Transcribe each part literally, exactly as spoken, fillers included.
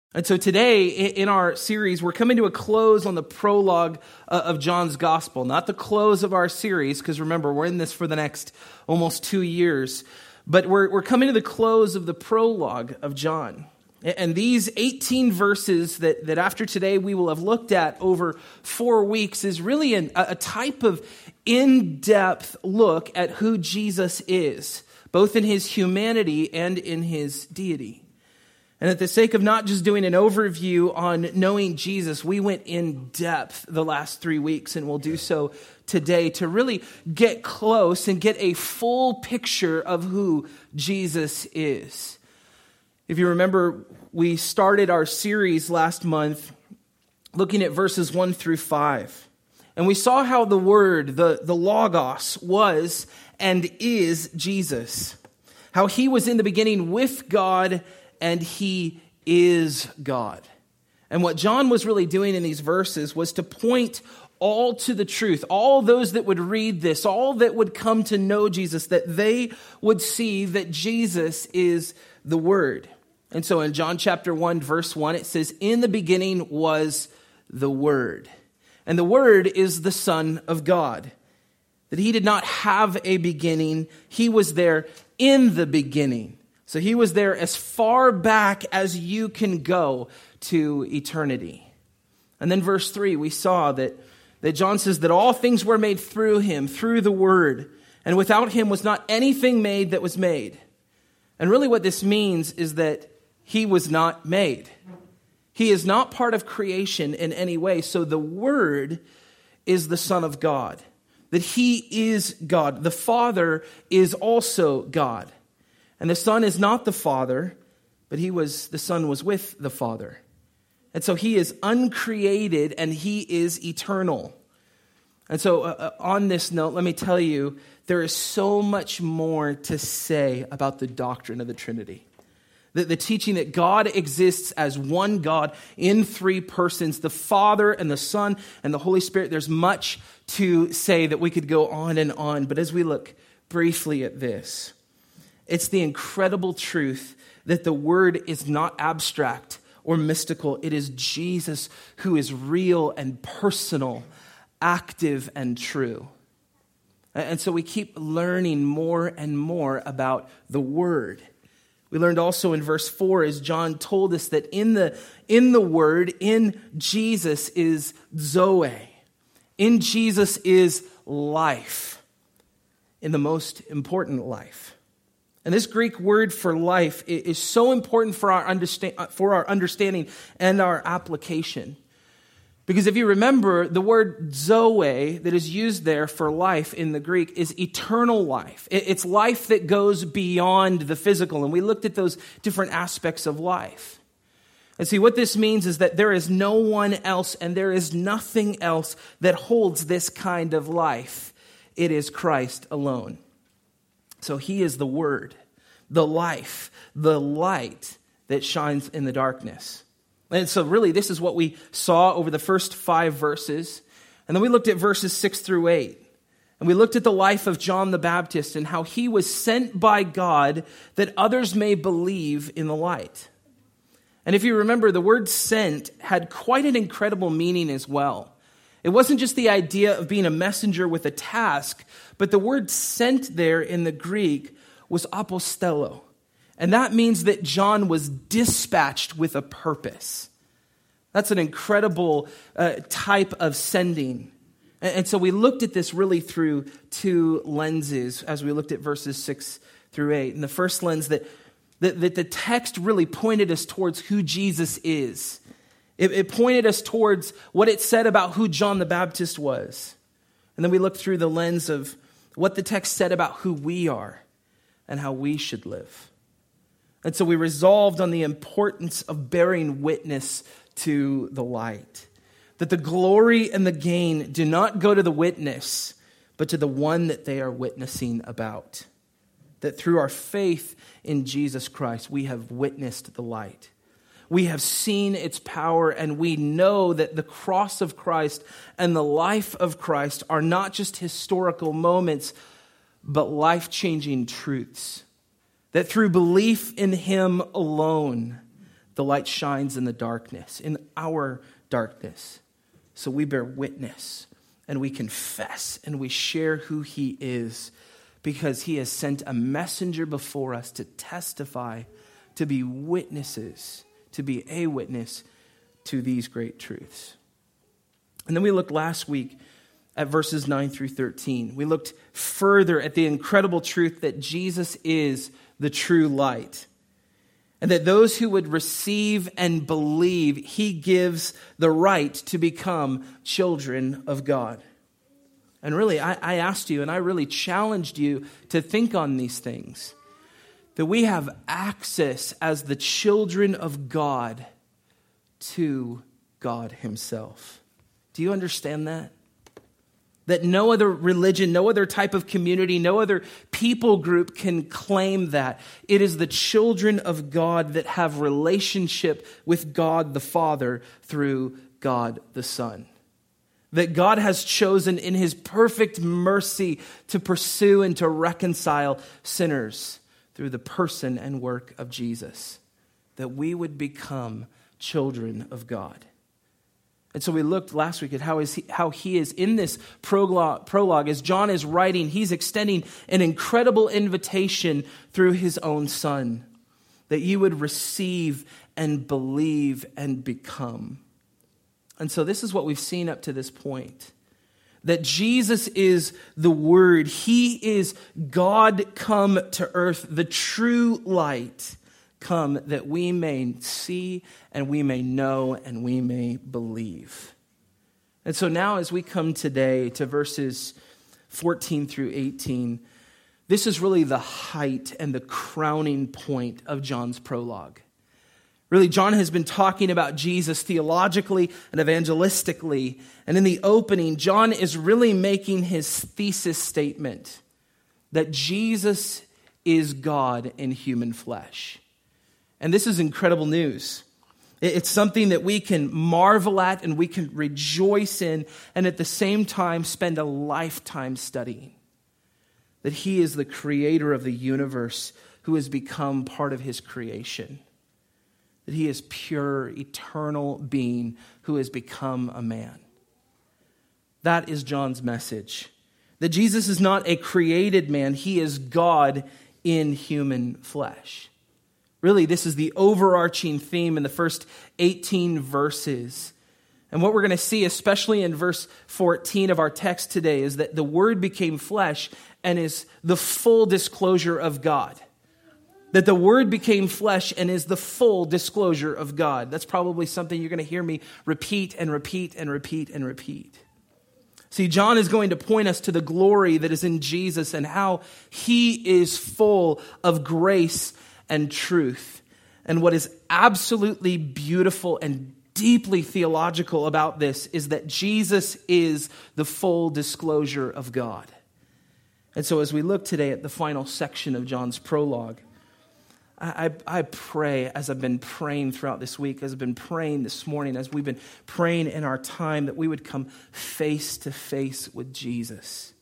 And so today in our series, we're coming to a close on the prologue of John's gospel, not the close of our series, because remember, we're in this for the next almost two years, but we're, we're coming to the close of the prologue of John. And these eighteen verses that, that after today we will have looked at over four weeks is really an, a type of in-depth look at who Jesus is, both in his humanity and in his deity. And at the sake of not just doing an overview on knowing Jesus, we went in depth the last three weeks, and we'll do so today to really get close and get a full picture of who Jesus is. If you remember, we started our series last month looking at verses one through five. And we saw how the Word, the, the Logos, was and is Jesus. How he was in the beginning with God, and he is God. And what John was really doing in these verses was to point all to the truth. All those that would read this, all that would come to know Jesus, that they would see that Jesus is the Word. And so in John chapter one, verse one, it says, "In the beginning was the Word." And the Word is the Son of God. That he did not have a beginning. He was there in the beginning. So he was there as far back as you can go to eternity. And then verse three, we saw that, that John says that all things were made through him, through the Word. And without him was not anything made that was made. And really what this means is that he was not made. He is not part of creation in any way. So the Word is the Son of God. That he is God. The Father is also God. And the Son is not the Father, but he was the Son was with the Father. And so he is uncreated and he is eternal. And so uh, on this note, let me tell you, there is so much more to say about the doctrine of the Trinity. The, the teaching that God exists as one God in three persons, the Father and the Son and the Holy Spirit. There's much to say that we could go on and on. But as we look briefly at this, it's the incredible truth that the Word is not abstract or mystical. It is Jesus who is real and personal, active and true. And so we keep learning more and more about the Word. We learned also in verse four, as John told us, that in the, in the Word, in Jesus is Zoe. In Jesus is life. In the most important life. And this Greek word for life is so important for our understand, for our understanding and our application. Because if you remember, the word Zoe that is used there for life in the Greek is eternal life. It's life that goes beyond the physical. And we looked at those different aspects of life. And see, what this means is that there is no one else and there is nothing else that holds this kind of life. It is Christ alone. So he is the Word, the life, the light that shines in the darkness. And so really, this is what we saw over the first five verses. And then we looked at verses six through eight. And we looked at the life of John the Baptist and how he was sent by God that others may believe in the light. And if you remember, the word sent had quite an incredible meaning as well. It wasn't just the idea of being a messenger with a task, but the word sent there in the Greek was apostello. And that means that John was dispatched with a purpose. That's an incredible uh, type of sending. And, and so we looked at this really through two lenses as we looked at verses six through eight. And the first lens that, that, that the text really pointed us towards who Jesus is. It, it pointed us towards what it said about who John the Baptist was. And then we looked through the lens of what the text said about who we are and how we should live. And so we resolved on the importance of bearing witness to the light. That the glory and the gain do not go to the witness, but to the one that they are witnessing about. That through our faith in Jesus Christ, we have witnessed the light. We have seen its power, and we know that the cross of Christ and the life of Christ are not just historical moments, but life-changing truths. That through belief in him alone, The light shines in the darkness, in our darkness. So we bear witness and we confess and we share who he is, because he has sent a messenger before us to testify, to be witnesses, to be a witness to these great truths. And then we looked last week at verses nine through thirteen. We looked further at the incredible truth that Jesus is the true light, and that those who would receive and believe, he gives the right to become children of God. And really, I, I asked you, and I really challenged you to think on these things. That we have access as the children of God to God himself. Do you understand that? That no other religion, no other type of community, no other people group can claim that. It is the children of God that have relationship with God the Father through God the Son. That God has chosen in his perfect mercy to pursue and to reconcile sinners through the person and work of Jesus. That we would become children of God. And so we looked last week at how, is he, how he is in this prologue, prologue. As John is writing, he's extending an incredible invitation through his own Son. That you would receive and believe and become. And so this is what we've seen up to this point. That Jesus is the Word. He is God come to earth, the true light come that we may see and we may know and we may believe. And so now as we come today to verses fourteen through eighteen, this is really the height and the crowning point of John's prologue. Really, John has been talking about Jesus theologically and evangelistically. And in the opening, John is really making his thesis statement that Jesus is God in human flesh. And this is incredible news. It's something that we can marvel at and we can rejoice in, and at the same time spend a lifetime studying. That he is the creator of the universe who has become part of his creation. That he is pure, eternal being who has become a man. That is John's message. That Jesus is not a created man. He is God in human flesh. Really, this is the overarching theme in the first eighteen verses. And what we're going to see, especially in verse fourteen of our text today, is that the Word became flesh and is the full disclosure of God. That the Word became flesh and is the full disclosure of God. That's probably something you're going to hear me repeat and repeat and repeat and repeat. See, John is going to point us to the glory that is in Jesus and how he is full of grace and truth. And what is absolutely beautiful and deeply theological about this is that Jesus is the full disclosure of God. And so as we look today at the final section of John's prologue, I, I pray, as I've been praying throughout this week, as I've been praying this morning, as we've been praying in our time, that we would come face to face with Jesus.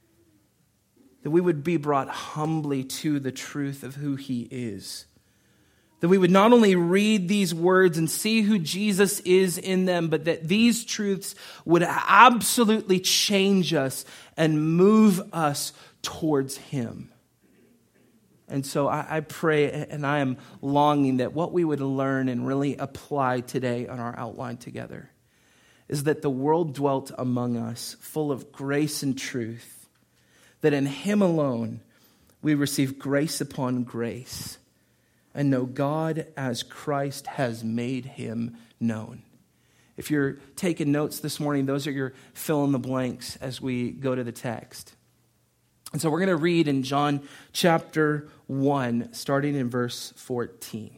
That we would be brought humbly to the truth of who he is. That we would not only read these words and see who Jesus is in them, but that these truths would absolutely change us and move us towards him. And so I, I pray and I am longing that what we would learn and really apply today on our outline together is that the world dwelt among us full of grace and truth, that in him alone we receive grace upon grace and know God as Christ has made him known. If you're taking notes this morning, those are your fill in the blanks as we go to the text. And so we're going to read in John chapter one, starting in verse fourteen.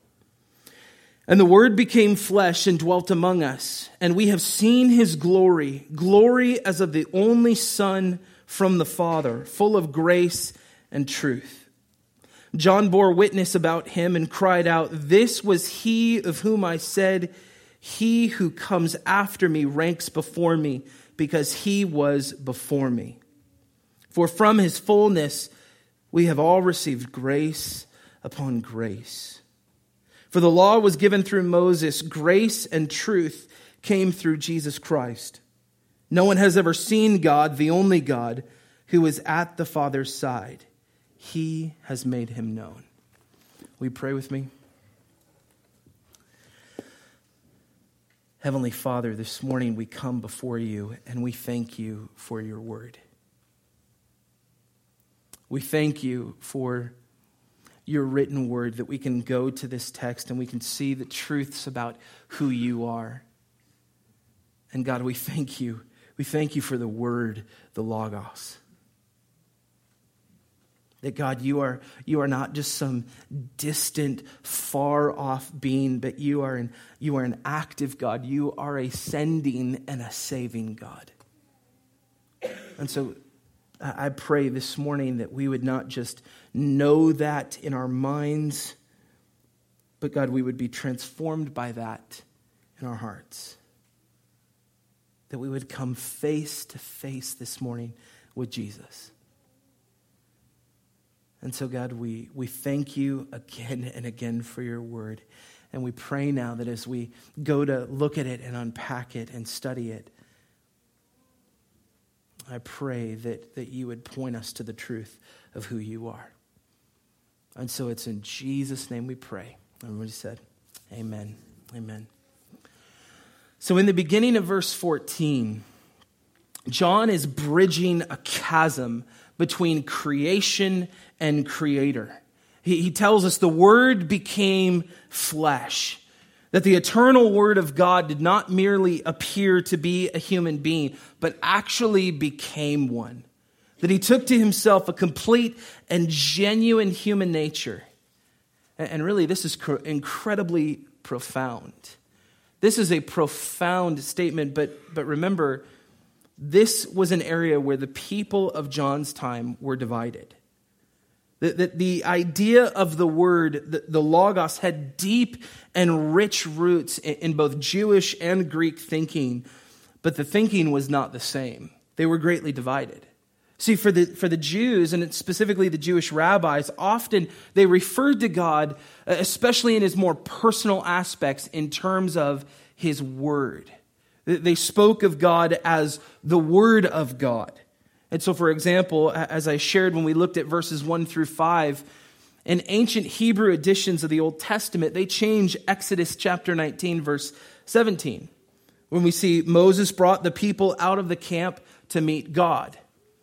And the Word became flesh and dwelt among us, and we have seen his glory, glory as of the only Son from the Father, full of grace and truth. John bore witness about him and cried out, "This was he of whom I said, he who comes after me ranks before me, because he was before me. For from his fullness we have all received grace upon grace. For the law was given through Moses, grace and truth came through Jesus Christ. No one has ever seen God, the only God, who is at the Father's side. He has made him known. Will you pray with me? Heavenly Father, this morning we come before you and we thank you for your word. We thank you for your written word, that we can go to this text and we can see the truths about who you are. And God, we thank you. We thank you for the word, the Logos. That God, you are, you are not just some distant, far-off being, but you are, an, you are an active God. You are a sending and a saving God. And so I pray this morning that we would not just know that in our minds, but God, we would be transformed by that in our hearts. That we would come face to face this morning with Jesus. And so, God, we, we thank you again and again for your word. And we pray now that as we go to look at it and unpack it and study it, I pray that, that you would point us to the truth of who you are. And so it's in Jesus' name we pray. Everybody said, amen. Amen. So in the beginning of verse fourteen, John is bridging a chasm between creation and creator. He, he tells us the Word became flesh. That the eternal Word of God did not merely appear to be a human being, but actually became one. That he took to himself a complete and genuine human nature. And really, this is incredibly profound. This is a profound statement, but, but remember, this was an area where the people of John's time were divided. That the, the idea of the word, the, the Logos, had deep and rich roots in, in both Jewish and Greek thinking, but the thinking was not the same. They were greatly divided. See, for the for the Jews, and specifically the Jewish rabbis, often they referred to God, especially in his more personal aspects, in terms of his word. They spoke of God as the Word of God. And so, for example, as I shared when we looked at verses one through five, in ancient Hebrew editions of the Old Testament, they change Exodus chapter nineteen, verse seventeen, when we see Moses brought the people out of the camp to meet God.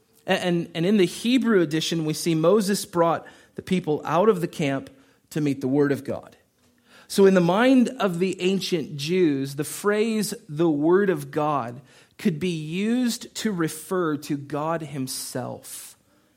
And, and in the Hebrew edition, we see Moses brought the people out of the camp to meet the Word of God. So in the mind of the ancient Jews, the phrase, the Word of God, could be used to refer to God himself.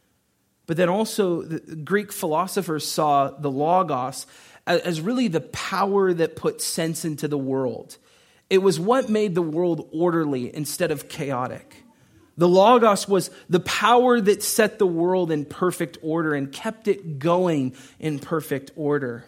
But then also, the Greek philosophers saw the Logos as really the power that put sense into the world. It was what made the world orderly instead of chaotic. The Logos was the power that set the world in perfect order and kept it going in perfect order.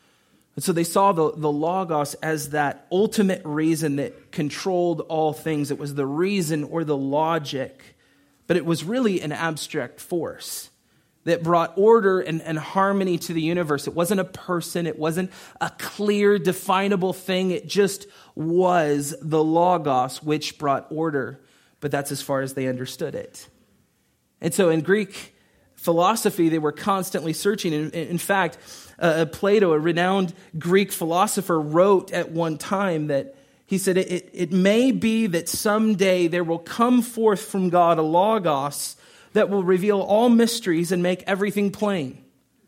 And so they saw the, the Logos as that ultimate reason that controlled all things. It was the reason or the logic, but it was really an abstract force that brought order and, and harmony to the universe. It wasn't a person. It wasn't a clear, definable thing. It just was the Logos, which brought order. But that's as far as they understood it. And so in Greek philosophy, they were constantly searching. In, in fact, uh, Plato, a renowned Greek philosopher, wrote at one time that he said, it, it may be that someday there will come forth from God a Logos that will reveal all mysteries and make everything plain.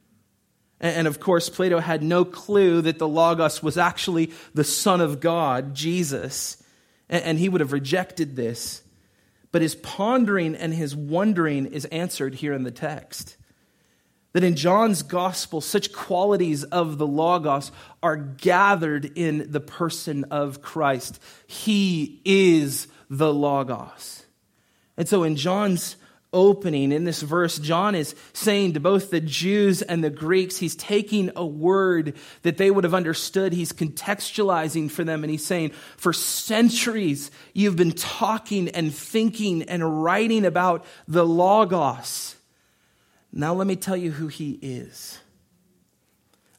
And, and of course, Plato had no clue that the Logos was actually the Son of God, Jesus. And, and he would have rejected this. But his pondering and his wondering is answered here in the text. That in John's gospel, such qualities of the Logos are gathered in the person of Christ. He is the Logos. And so in John's opening, in this verse, John is saying to both the Jews and the Greeks, he's taking a word that they would have understood. He's contextualizing for them, and he's saying, for centuries, you've been talking and thinking and writing about the Logos. Now let me tell you who he is.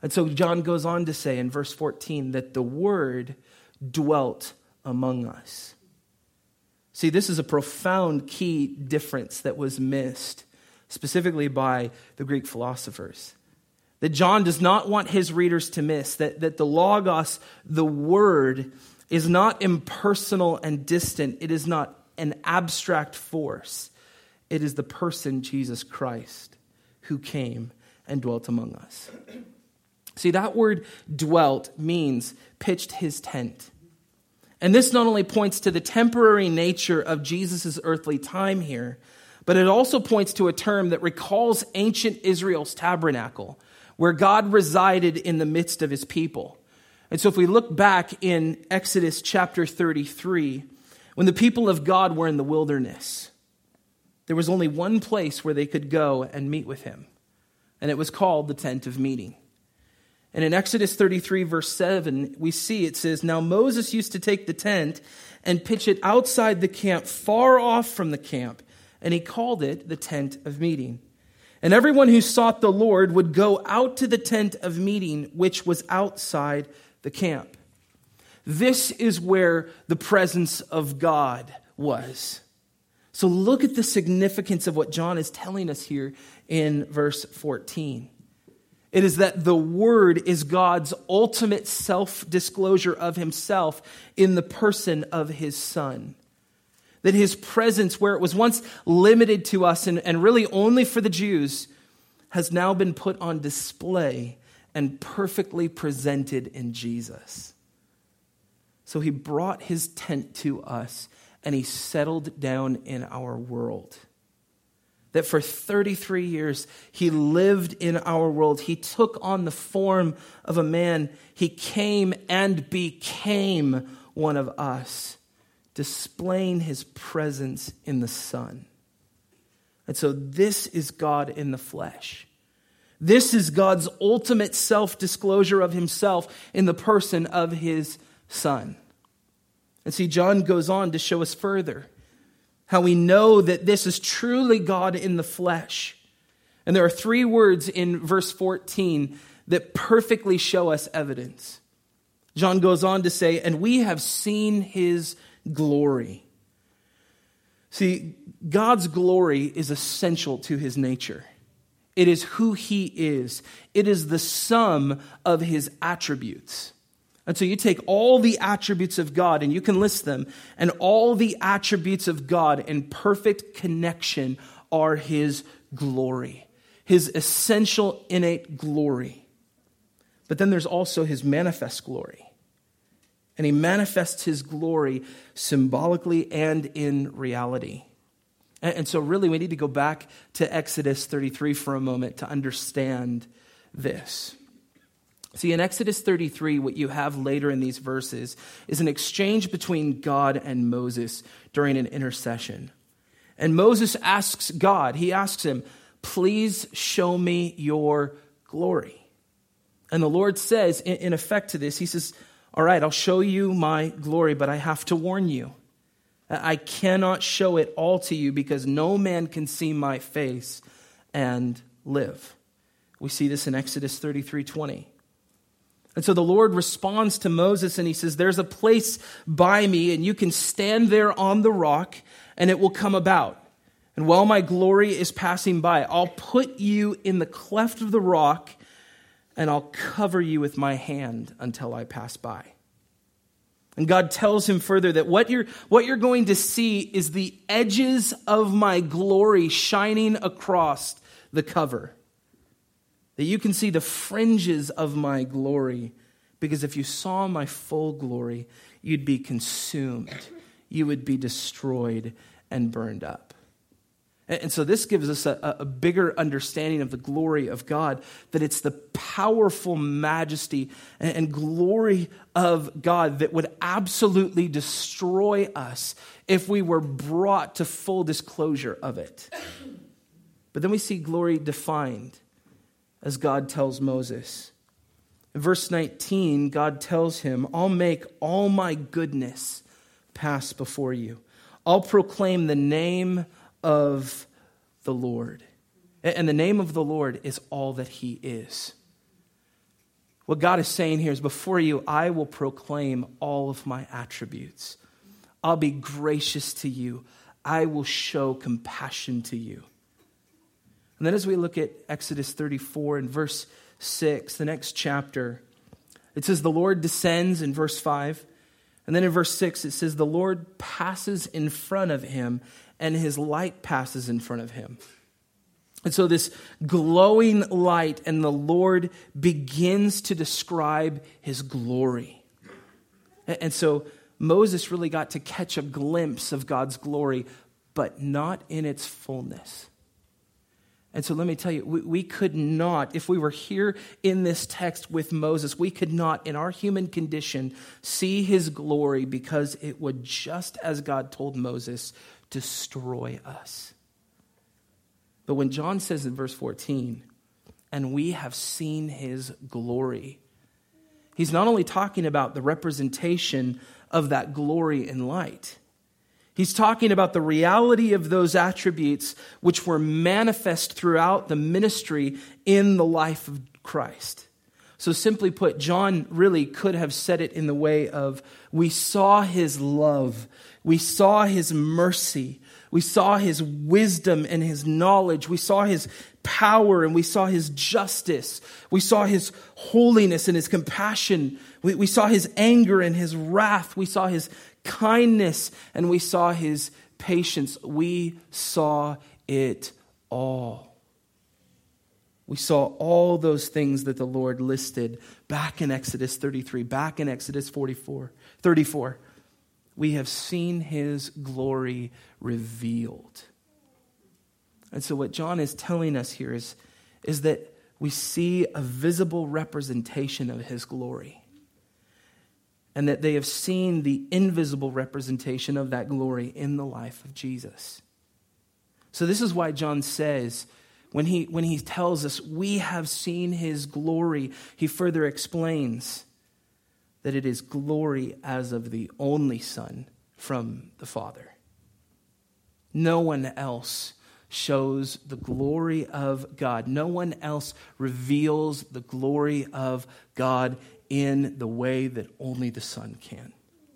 And so John goes on to say in verse fourteen that the Word dwelt among us. See, this is a profound key difference that was missed, specifically by the Greek philosophers. That John does not want his readers to miss, that, that the Logos, the Word, is not impersonal and distant. It is not an abstract force. It is the person, Jesus Christ, who came and dwelt among us. See, that word dwelt means pitched his tent. And this not only points to the temporary nature of Jesus' earthly time here, but it also points to a term that recalls ancient Israel's tabernacle, where God resided in the midst of his people. And so if we look back in Exodus chapter thirty-three, when the people of God were in the wilderness, there was only one place where they could go and meet with him, and it was called the tent of meeting. And in Exodus thirty-three, verse seven, we see it says, "Now Moses used to take the tent and pitch it outside the camp, far off from the camp, and he called it the tent of meeting. And everyone who sought the Lord would go out to the tent of meeting, which was outside the camp." This is where the presence of God was. So look at the significance of what John is telling us here in verse fourteen. It is that the Word is God's ultimate self-disclosure of himself in the person of his Son. That his presence, where it was once limited to us and, and really only for the Jews, has now been put on display and perfectly presented in Jesus. So he brought his tent to us and he settled down in our world. That for thirty-three years, he lived in our world. He took on the form of a man. He came and became one of us, displaying his presence in the Son. And so this is God in the flesh. This is God's ultimate self-disclosure of himself in the person of his Son. And see, John goes on to show us further how we know that this is truly God in the flesh. And there are three words in verse fourteen that perfectly show us evidence. John goes on to say, "And we have seen his glory." See, God's glory is essential to his nature. It is who he is. It is the sum of his attributes. And so you take all the attributes of God and you can list them, and all the attributes of God in perfect connection are his glory, his essential innate glory. But then there's also his manifest glory. And he manifests his glory symbolically and in reality. And so really we need to go back to Exodus thirty-three for a moment to understand this. See, in Exodus thirty-three, what you have later in these verses is an exchange between God and Moses during an intercession. And Moses asks God, he asks him, "Please show me your glory." And the Lord says, in effect to this, he says, "All right, I'll show you my glory, but I have to warn you. I cannot show it all to you because no man can see my face and live." We see this in Exodus thirty-three twenty. And so the Lord responds to Moses and he says, "There's a place by me and you can stand there on the rock and it will come about. And while my glory is passing by, I'll put you in the cleft of the rock and I'll cover you with my hand until I pass by." And God tells him further that what you're, what you're going to see is the edges of my glory shining across the cover. That you can see the fringes of my glory. Because if you saw my full glory, you'd be consumed. You would be destroyed and burned up. And so this gives us a, a bigger understanding of the glory of God, that it's the powerful majesty and, and glory of God that would absolutely destroy us if we were brought to full disclosure of it. But then we see glory defined as God tells Moses. In verse nineteen, God tells him, "I'll make all my goodness pass before you. I'll proclaim the name of the Lord." And the name of the Lord is all that he is. What God is saying here is, before you, I will proclaim all of my attributes. I'll be gracious to you. I will show compassion to you. And then as we look at Exodus thirty-four and verse six, the next chapter, it says the Lord descends in verse five. And then in verse six, it says the Lord passes in front of him and his light passes in front of him. And so this glowing light, and the Lord begins to describe his glory. And so Moses really got to catch a glimpse of God's glory, but not in its fullness. And so let me tell you, we, we could not, if we were here in this text with Moses, we could not, in our human condition, see his glory, because it would, just as God told Moses, destroy us. But when John says in verse fourteen, and we have seen his glory, he's not only talking about the representation of that glory and light. He's talking about the reality of those attributes which were manifest throughout the ministry in the life of Christ. So simply put, John really could have said it in the way of, we saw his love, we saw his mercy, we saw his wisdom and his knowledge, we saw his power and we saw his justice, we saw his holiness and his compassion, we, we saw his anger and his wrath, we saw his kindness and we saw his patience. We saw it all. We saw all those things that the Lord listed back in Exodus thirty-three, back in Exodus forty-four, thirty-four. We have seen his glory revealed. And so what John is telling us here is, is that we see a visible representation of his glory. And that they have seen the invisible representation of that glory in the life of Jesus. So this is why John says, when he, when he tells us we have seen his glory, he further explains that it is glory as of the only Son from the Father. No one else shows the glory of God. No one else reveals the glory of God in the way that only the Son can.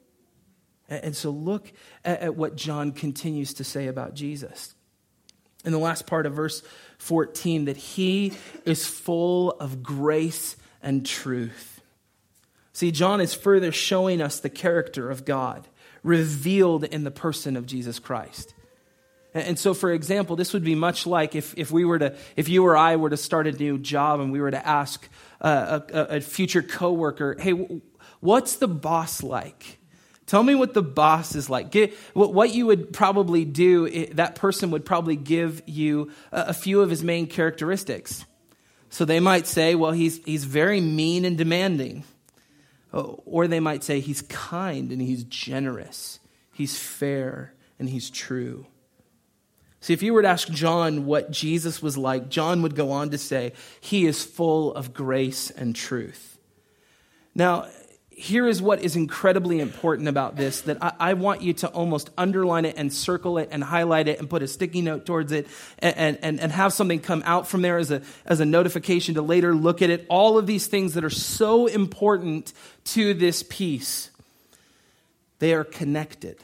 And so look at what John continues to say about Jesus. In the last part of verse fourteen, that he is full of grace and truth. See, John is further showing us the character of God revealed in the person of Jesus Christ. And so, for example, this would be much like if, if we were to, if you or I were to start a new job and we were to ask a, a, a future coworker, hey, what's the boss like? Tell me what the boss is like. Get, what you would probably do, that person would probably give you a few of his main characteristics. So they might say, well, he's he's very mean and demanding. Or they might say he's kind and he's generous. He's fair and he's true. See, if you were to ask John what Jesus was like, John would go on to say, he is full of grace and truth. Now, here is what is incredibly important about this, that I, I want you to almost underline it and circle it and highlight it and put a sticky note towards it and, and, and have something come out from there as a, as a notification to later look at it. All of these things that are so important to this piece, they are connected.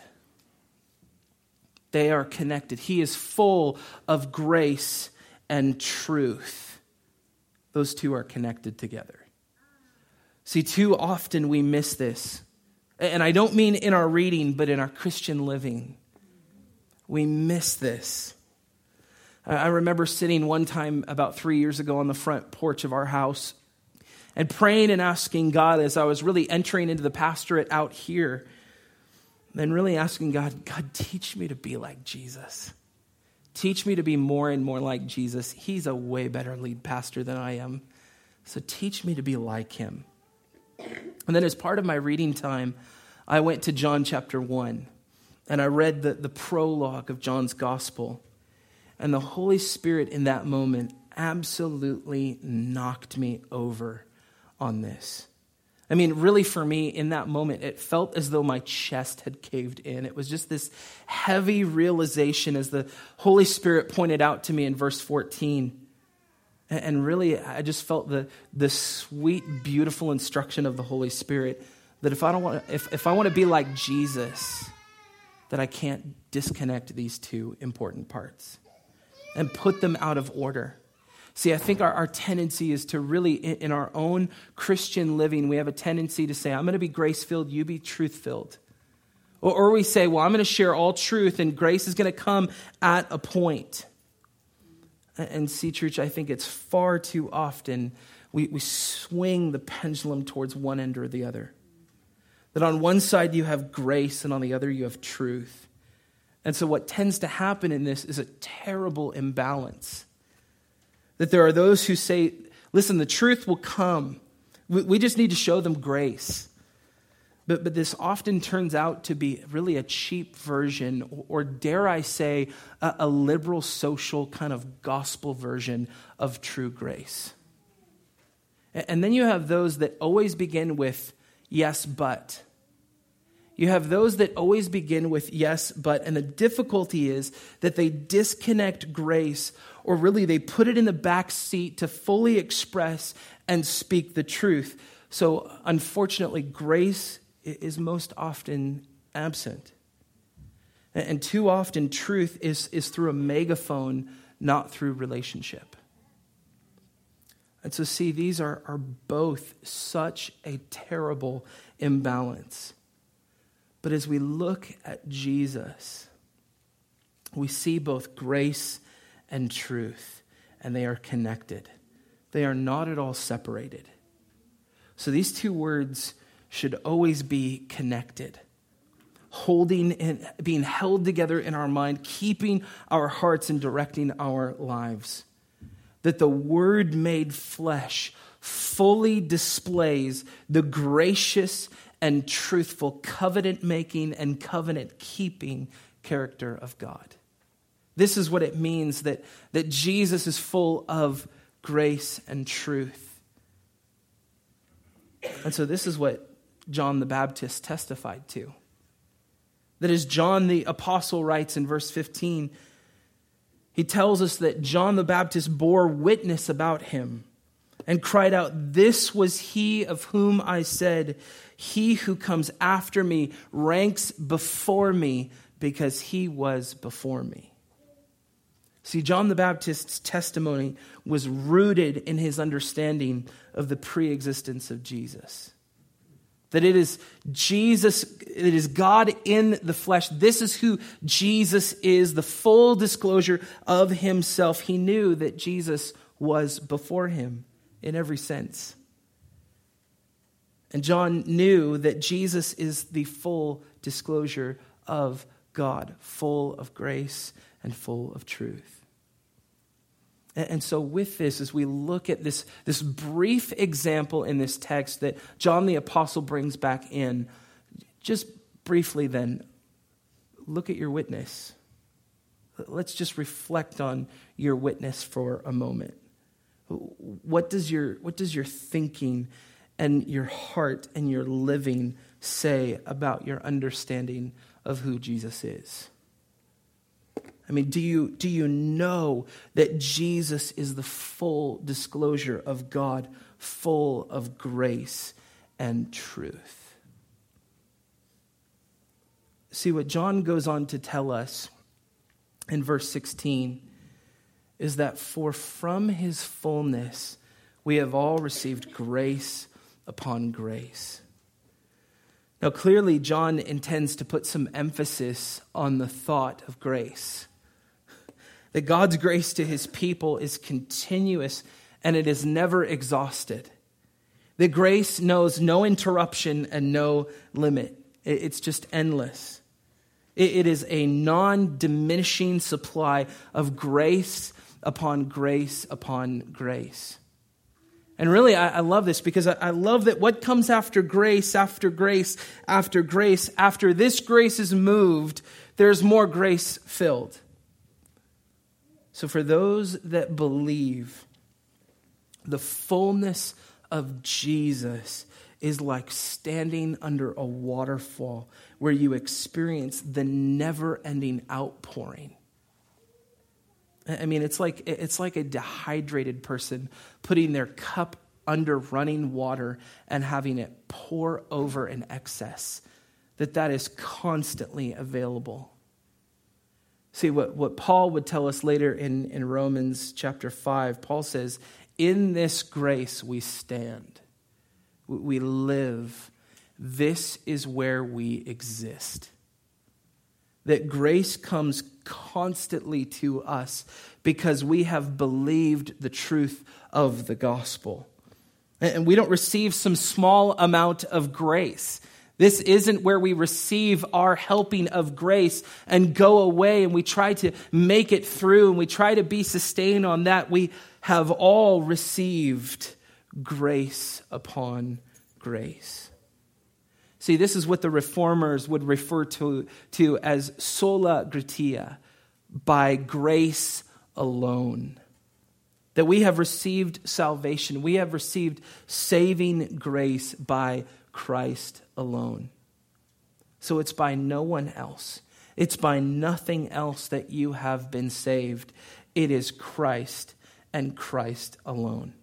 They are connected. He is full of grace and truth. Those two are connected together. See, too often we miss this. And I don't mean in our reading, but in our Christian living. We miss this. I remember sitting one time about three years ago on the front porch of our house and praying and asking God as I was really entering into the pastorate out here, and really asking God, God, teach me to be like Jesus. Teach me to be more and more like Jesus. He's a way better lead pastor than I am. So teach me to be like him. And then as part of my reading time, I went to John chapter one, and I read the, the prologue of John's gospel. And the Holy Spirit in that moment absolutely knocked me over on this. I mean, really for me, in that moment, it felt as though my chest had caved in. It was just this heavy realization as the Holy Spirit pointed out to me in verse fourteen. And really, I just felt the, the sweet, beautiful instruction of the Holy Spirit that if I don't want, if, if I want to be like Jesus, that I can't disconnect these two important parts and put them out of order. See, I think our, our tendency is to really, in, in our own Christian living, we have a tendency to say, I'm going to be grace-filled, you be truth-filled. Or, or we say, well, I'm going to share all truth and grace is going to come at a point. And see, church, I think it's far too often we, we swing the pendulum towards one end or the other. That on one side you have grace and on the other you have truth. And so what tends to happen in this is a terrible imbalance. That there are those who say, listen, the truth will come. We, we just need to show them grace. But, but this often turns out to be really a cheap version, or, or dare I say, a, a liberal social kind of gospel version of true grace. And, and then you have those that always begin with, yes, but. You have those that always begin with yes, but. And the difficulty is that they disconnect grace, or really they put it in the back seat to fully express and speak the truth. So unfortunately, grace is most often absent. And too often, truth is, is through a megaphone, not through relationship. And so see, these are, are both such a terrible imbalance. But as we look at Jesus, we see both grace and truth, and they are connected. They are not at all separated. So these two words should always be connected, holding and being held together in our mind, keeping our hearts and directing our lives. That the Word made flesh fully displays the gracious and truthful covenant-making and covenant-keeping character of God. This is what it means that, that Jesus is full of grace and truth. And so this is what John the Baptist testified to. That as John the Apostle writes in verse fifteen, he tells us that John the Baptist bore witness about him and cried out, "This was he of whom I said, he who comes after me ranks before me because he was before me." See, John the Baptist's testimony was rooted in his understanding of the pre-existence of Jesus. That it is Jesus, it is God in the flesh. This is who Jesus is, the full disclosure of himself. He knew that Jesus was before him in every sense. And John knew that Jesus is the full disclosure of God, full of grace and full of truth. And so with this, as we look at this, this brief example in this text that John the Apostle brings back in, just briefly then, look at your witness. Let's just reflect on your witness for a moment. What does your, what does your thinking and your heart and your living say about your understanding of who Jesus is? I mean, do you, do you know that Jesus is the full disclosure of God, full of grace and truth? See, what John goes on to tell us in verse sixteen is that for from his fullness we have all received grace upon grace. Now, clearly, John intends to put some emphasis on the thought of grace. That God's grace to his people is continuous and it is never exhausted. That grace knows no interruption and no limit. It's just endless. It is a non-diminishing supply of grace upon grace upon grace. And really, I, I love this because I, I love that what comes after grace, after grace, after grace, after this grace is moved, there's more grace filled. So for those that believe, the fullness of Jesus is like standing under a waterfall where you experience the never-ending outpouring. I mean, it's like it's like a dehydrated person putting their cup under running water and having it pour over in excess, that that is constantly available. See, what, what Paul would tell us later in, in Romans chapter five, Paul says, in this grace we stand, we live. This is where we exist. That grace comes constantly to us because we have believed the truth of the gospel. And we don't receive some small amount of grace. This isn't where we receive our helping of grace and go away and we try to make it through and we try to be sustained on that. We have all received grace upon grace. See, this is what the reformers would refer to, to as sola gratia, by grace alone. That we have received salvation. We have received saving grace by Christ alone. So it's by no one else. It's by nothing else that you have been saved. It is Christ and Christ alone.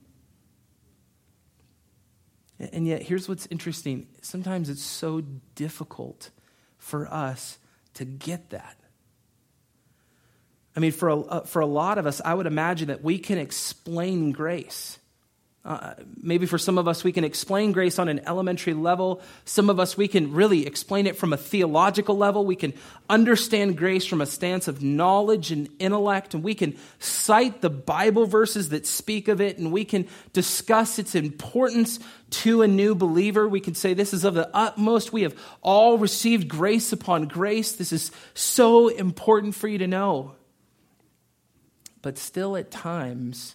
And yet, here's what's interesting. Sometimes it's so difficult for us to get that. I mean, for a, for a lot of us, I would imagine that we can explain grace. Uh, maybe for some of us, we can explain grace on an elementary level. Some of us, we can really explain it from a theological level. We can understand grace from a stance of knowledge and intellect, and we can cite the Bible verses that speak of it, and we can discuss its importance to a new believer. We can say this is of the utmost. We have all received grace upon grace. This is so important for you to know. But still at times,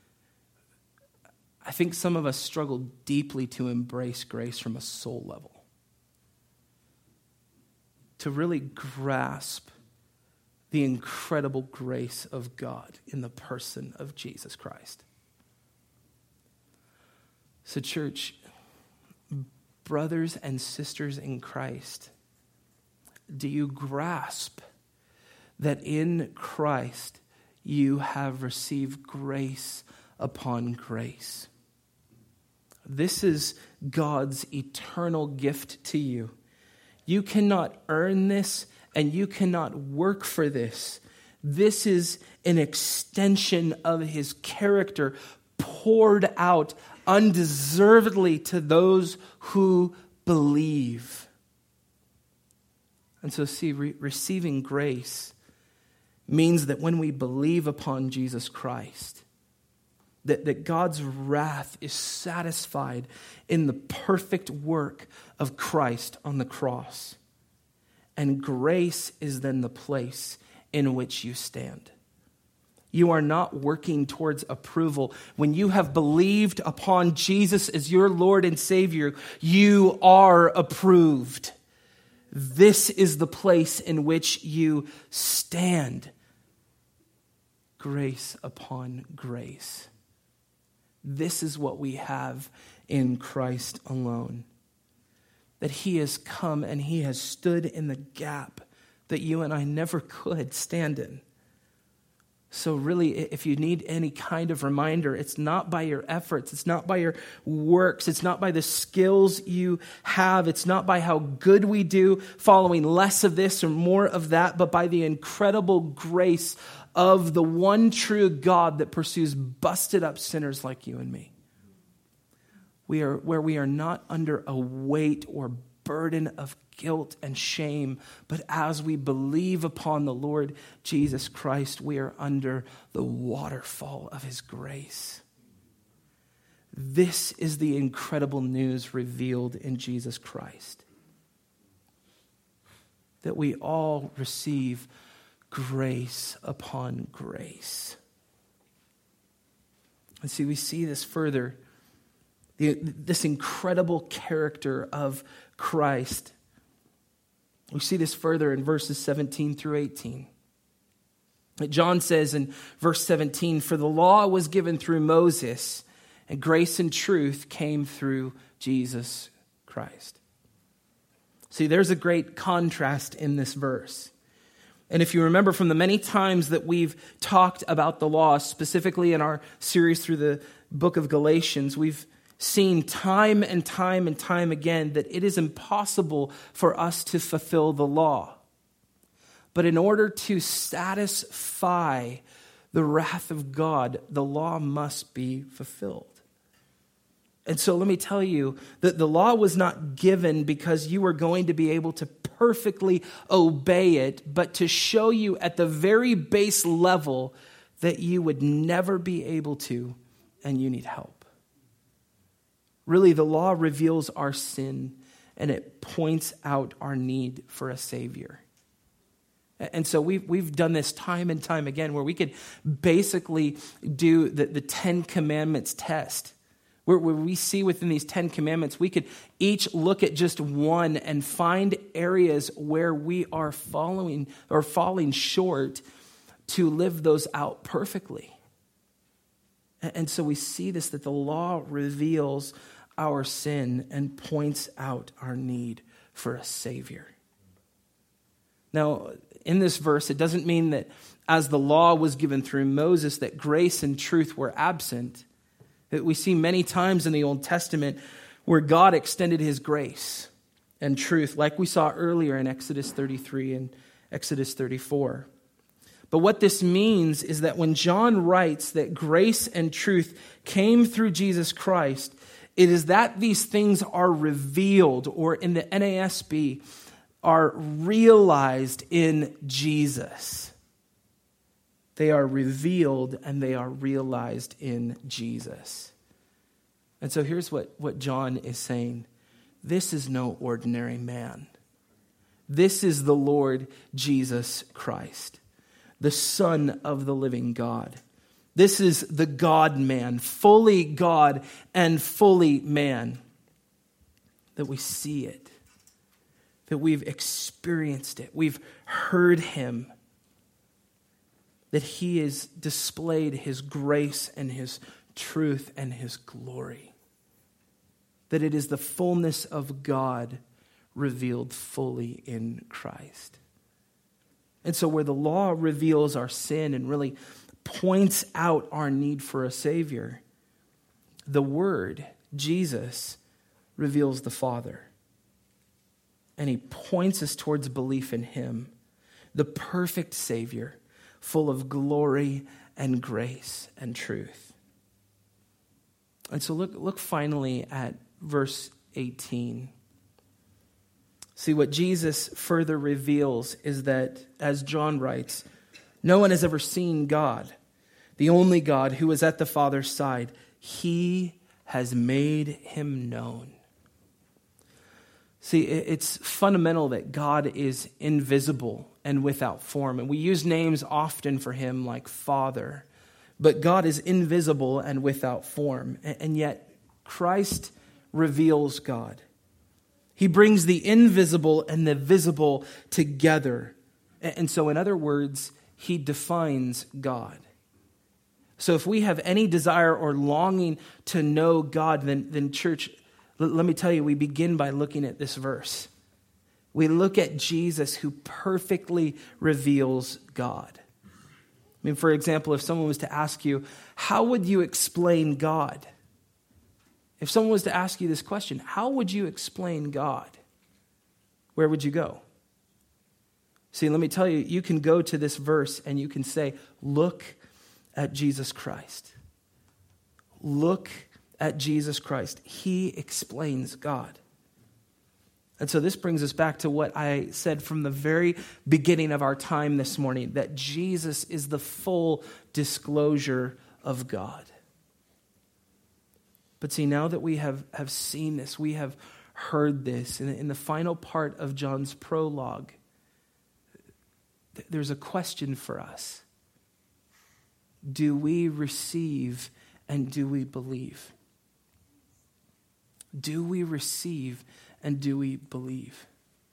I think some of us struggle deeply to embrace grace from a soul level. To really grasp the incredible grace of God in the person of Jesus Christ. So church, brothers and sisters in Christ, do you grasp that in Christ you have received grace upon grace? This is God's eternal gift to you. You cannot earn this and you cannot work for this. This is an extension of his character poured out undeservedly to those who believe. And so see, re- receiving grace means that when we believe upon Jesus Christ, That, that God's wrath is satisfied in the perfect work of Christ on the cross. And grace is then the place in which you stand. You are not working towards approval. When you have believed upon Jesus as your Lord and Savior, you are approved. This is the place in which you stand. Grace upon grace. This is what we have in Christ alone. That he has come and he has stood in the gap that you and I never could stand in. So really, if you need any kind of reminder, it's not by your efforts, it's not by your works, it's not by the skills you have, it's not by how good we do, following less of this or more of that, but by the incredible grace of the one true God that pursues busted up sinners like you and me. We are where we are not under a weight or burden of guilt and shame, but as we believe upon the Lord Jesus Christ, we are under the waterfall of his grace. This is the incredible news revealed in Jesus Christ. That we all receive grace upon grace. And see, we see this further, the, this incredible character of Christ. We see this further in verses seventeen through eighteen. John says in verse seventeen, "For the law was given through Moses, and grace and truth came through Jesus Christ." See, there's a great contrast in this verse. And if you remember from the many times that we've talked about the law, specifically in our series through the book of Galatians, we've seen time and time and time again that it is impossible for us to fulfill the law. But in order to satisfy the wrath of God, the law must be fulfilled. And so let me tell you that the law was not given because you were going to be able to perfectly obey it, but to show you at the very base level that you would never be able to, and you need help. Really, the law reveals our sin, and it points out our need for a Savior. And so we've, we've done this time and time again where we could basically do the, the Ten Commandments test. Where, where we see within these Ten Commandments, we could each look at just one and find areas where we are following or falling short to live those out perfectly. And, and so we see this, that the law reveals our sin and points out our need for a Savior. Now, in this verse, it doesn't mean that as the law was given through Moses, that grace and truth were absent. We see many times in the Old Testament where God extended his grace and truth, like we saw earlier in Exodus thirty-three and Exodus thirty-four. But what this means is that when John writes that grace and truth came through Jesus Christ, it is that these things are revealed, or in the N A S B, are realized in Jesus. They are revealed and they are realized in Jesus. And so here's what, what John is saying. This is no ordinary man. This is the Lord Jesus Christ, the Son of the living God. This is the God-man, fully God and fully man. That we see it, that we've experienced it, we've heard him, that he has displayed his grace and his truth and his glory, that it is the fullness of God revealed fully in Christ. And so where the law reveals our sin and really points out our need for a Savior, the Word, Jesus, reveals the Father. And he points us towards belief in him, the perfect Savior, full of glory and grace and truth. And so look, look finally at verse eighteen. See, what Jesus further reveals is that, as John writes, no one has ever seen God, the only God who is at the Father's side. He has made him known. See, it's fundamental that God is invisible and without form. And we use names often for him like Father. But God is invisible and without form. And yet Christ reveals God. He brings the invisible and the visible together. And so in other words, he defines God. So if we have any desire or longing to know God, then, then church, let me tell you, we begin by looking at this verse. We look at Jesus who perfectly reveals God. I mean, for example, if someone was to ask you, how would you explain God? If someone was to ask you this question, how would you explain God? Where would you go? See, let me tell you, you can go to this verse and you can say, look at Jesus Christ. Look at Jesus Christ. He explains God. And so this brings us back to what I said from the very beginning of our time this morning, that Jesus is the full disclosure of God. But see, now that we have, have seen this, we have heard this, in, in the final part of John's prologue, th- there's a question for us. Do we receive and do we believe? Do we receive and do we believe?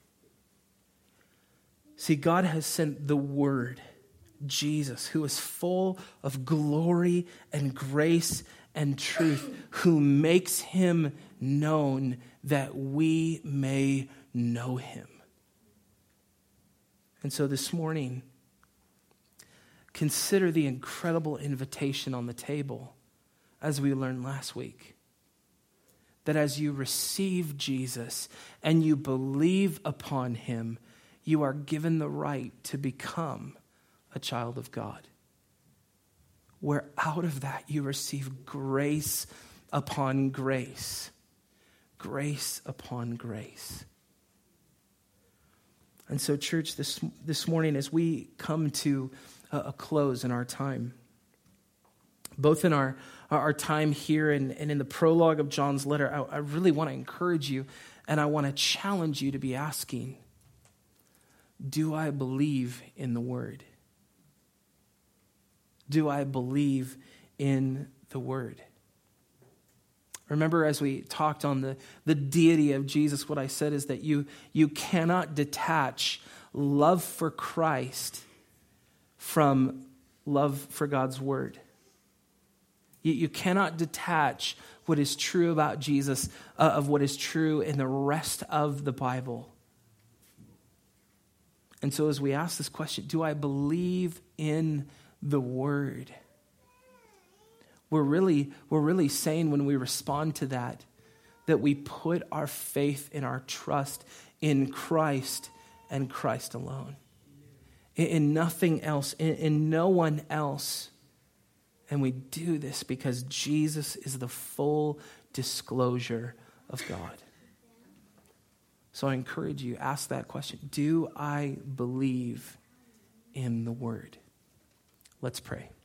See, God has sent the Word, Jesus, who is full of glory and grace and truth, who makes him known that we may know him. And so this morning, consider the incredible invitation on the table, as we learned last week, that as you receive Jesus and you believe upon him, you are given the right to become a child of God. Where out of that you receive grace upon grace. Grace upon grace. And so, church, this, this morning as we come to a, a close in our time, both in our, our time here and, and in the prologue of John's letter, I, I really want to encourage you and I want to challenge you to be asking, do I believe in the Word? Do I believe in the Word? Remember, as we talked on the, the deity of Jesus, what I said is that you, you cannot detach love for Christ from love for God's Word. You, you cannot detach what is true about Jesus uh, of what is true in the rest of the Bible. And so as we ask this question, do I believe in the Word? We're really, we're really saying when we respond to that, that we put our faith and our trust in Christ and Christ alone. In, in nothing else, in, in no one else. And we do this because Jesus is the full disclosure of God. So I encourage you, ask that question. Do I believe in the Word? Let's pray.